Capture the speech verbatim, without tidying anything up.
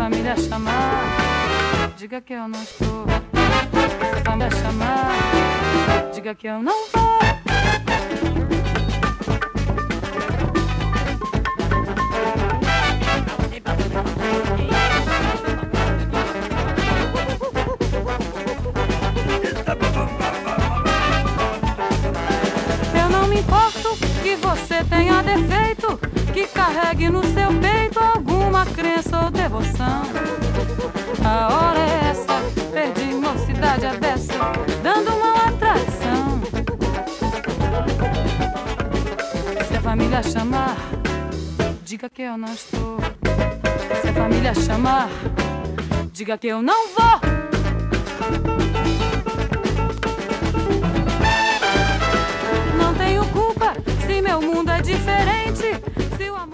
família chamar, diga que eu não estou. Se a família chamar, diga que eu não vou. Eu não me importo que você tenha defeito, que carregue no seu peito alguma crença ou devoção. A hora é essa, perdi mocidade a beça, dando uma traição. Se a família chamar, diga que eu não estou. Se a família chamar, diga que eu não vou. Não tenho culpa se meu mundo é diferente, se o amor